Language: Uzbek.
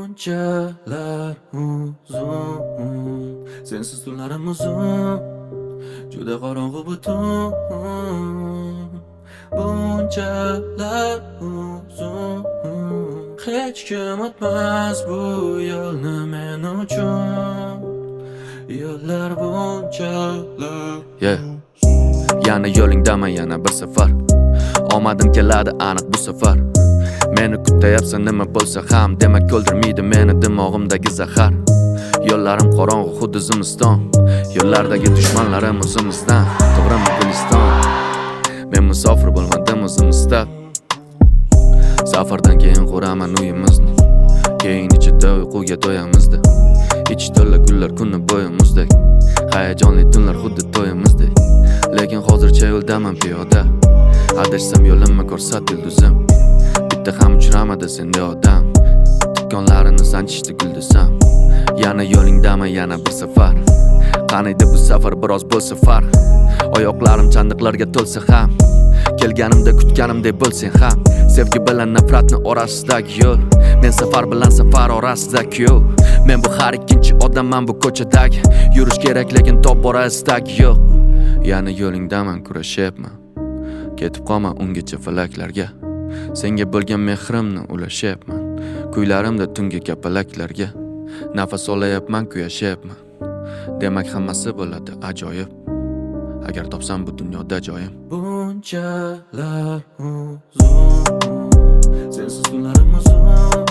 Bunchalar uzun, sensiz tunlarim uzun, juda qorong'u butun. Bunchalar uzun, hech kim o'tmas bu yo'lni men uchun. Yo'llar bunchalar yana yo'lingdaman yana bir safar. Omadim keladi aniq bu safar. Meni kutayapsan nima bo'lsa ham, demak o'ldirmaydi meni dimog'imdagi zahar. Yo'llarim qorong'u xuddi zimiston, yo'llardagi dushmanlarim o'zimizdan. To'g'rimi Guliston? Men musofir bo'lmadim o'zim istab. Safardan keyin quraman uyimizni, keyin ichida uyquga to'yamizda. Ich to'la gullar kuni bo'yi muzdek, hayajonli tunlar xuddi to'yimizdek. Lekin hozircha yo'ldaman piyoda, adashsam yo'limni ko'rsat yulduzim. Bitta ham uchramadi senda odam, tikkonlarini sanchishdi guldusam. Yana yo'lingdaman yana bir safar. Qaniydi bu safar biroz bo'lsa farq. Oyoqlarim chandiqlarga to'lsa ham, kelganimda kutganimdek bo'lsang ham. Sevgi bilan nafratni orasidagi yo'l, men safar bilan safar orasidagi yo'l. Men bu har ikkinchi odamman bu ko'chadagi, yurish kerak lekin top bora istagi yo'q. Yana yo'lingdaman kurashyapman, ketib qolma ungacha falaklarga. Senga bo'lgan mehrimni ulashyapman, kuylarimda tungi kapalaklarga. Nafas olayapman, kuyashyapman, demak hammasi bo'ladi ajoyib, agar topsam bu dunyoda joyim. Bunchalar uzun, sensiz tunlarim uzun,